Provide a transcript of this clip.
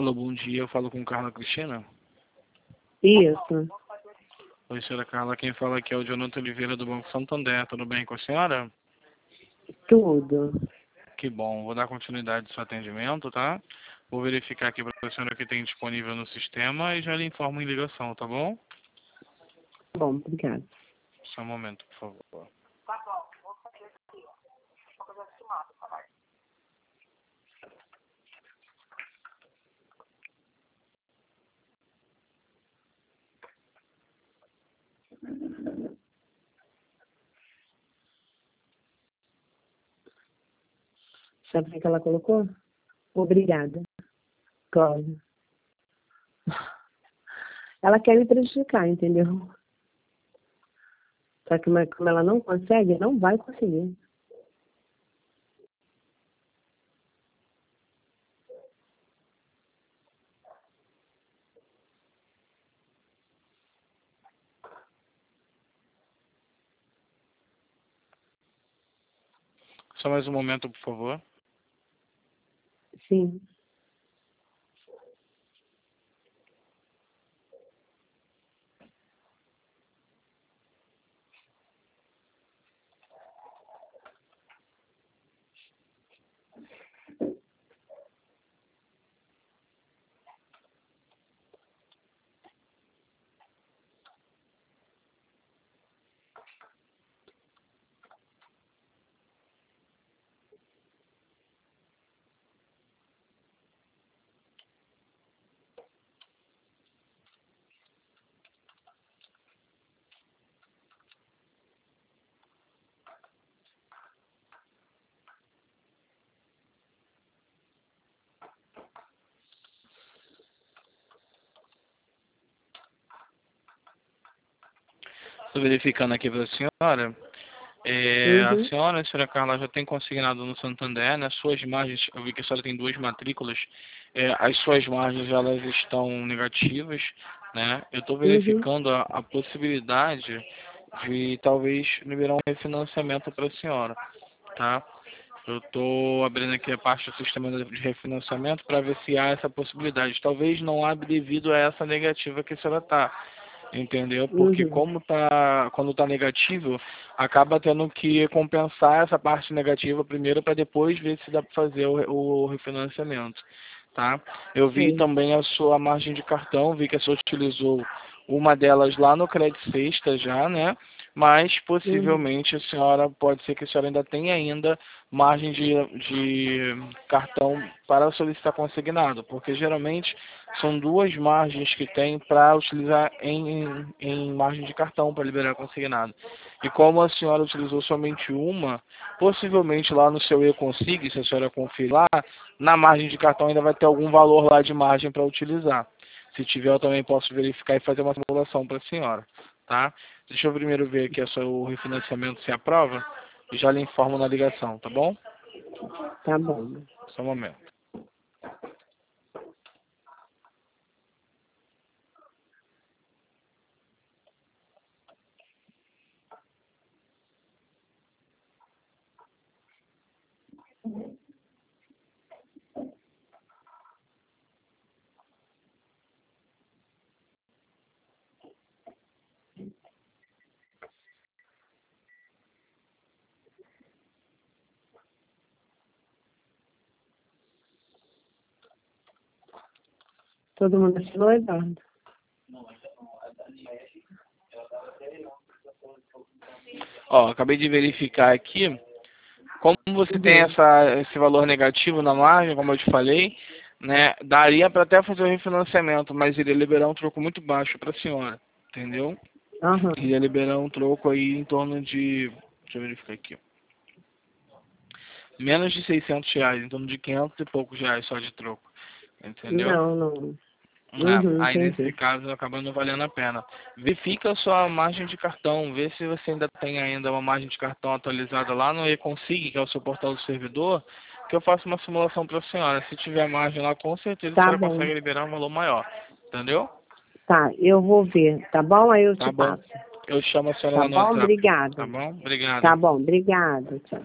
Alô, bom dia. Eu falo com Carla Cristina. Isso, Oi, senhora Carla. Quem fala aqui é o Jonathan Oliveira do Banco Santander. Tudo bem com a senhora? tudo. Que bom. Vou dar continuidade ao seu atendimento, tá? Vou verificar aqui para a senhora o que tem disponível no sistema e já lhe informo em ligação, tá bom? Bom, obrigada. Só um momento, por favor. Sabe o que ela colocou? Obrigada, Cláudia. Ela quer me prejudicar, entendeu? Só que como ela não consegue, não vai conseguir. Só mais um momento, por favor. Sim. Estou verificando aqui para a senhora. Uhum. A senhora Carla, já tem consignado no Santander, né? Suas margens, eu vi que a senhora tem duas matrículas, as suas margens elas estão negativas, né? Eu estou Uhum. verificando a possibilidade de talvez liberar um refinanciamento para a senhora, tá? Eu estou abrindo aqui a parte do sistema de refinanciamento para ver se há essa possibilidade. Talvez não abre devido a essa negativa que a senhora está. Entendeu? Porque Uhum. quando tá negativo, acaba tendo que compensar essa parte negativa primeiro para depois ver se dá para fazer o refinanciamento, tá? Eu vi Sim. também a sua margem de cartão, vi que a senhora utilizou uma delas lá no Crédito Sexta já, né? Mas Uhum. possivelmente a senhora, pode ser que a senhora ainda tenha ainda margem de cartão para solicitar consignado, porque geralmente são duas margens que tem para utilizar em margem de cartão para liberar consignado. E como a senhora utilizou somente uma, possivelmente lá no seu e-consig, se a senhora conferir lá, na margem de cartão ainda vai ter algum valor lá de margem para utilizar. Se tiver, eu também posso verificar e fazer uma simulação para a senhora, tá? Deixa eu primeiro ver aqui o refinanciamento se aprova e já lhe informo na ligação, tá bom? Tá bom. Só um momento. Todo mundo assinou, Eduardo? Ó, acabei de verificar aqui. Como você tem Uhum. esse valor negativo na margem, como eu te falei, né, daria para até fazer o refinanciamento, mas iria liberar um troco muito baixo para a senhora, entendeu? Aham. Iria liberar um troco aí em torno de, deixa eu verificar aqui, menos de R$ 600, em torno de 500 e poucos reais só de troco, entendeu? Não, não. É, Uhum, aí nesse entendi. caso acaba não valendo a pena. Verifica a sua margem de cartão, vê se você ainda tem ainda uma margem de cartão atualizada lá no eConsig, que é o seu portal do servidor, que eu faço uma simulação para a senhora. Se tiver margem lá, com certeza a Tá senhora bom. consegue liberar um valor maior. Entendeu? Tá, eu vou ver, tá bom? Aí eu te Tá bom. passo. Eu chamo a senhora Tá lá no bom? WhatsApp. Tá Obrigada. bom? Obrigado. Tá bom, obrigada. Tchau.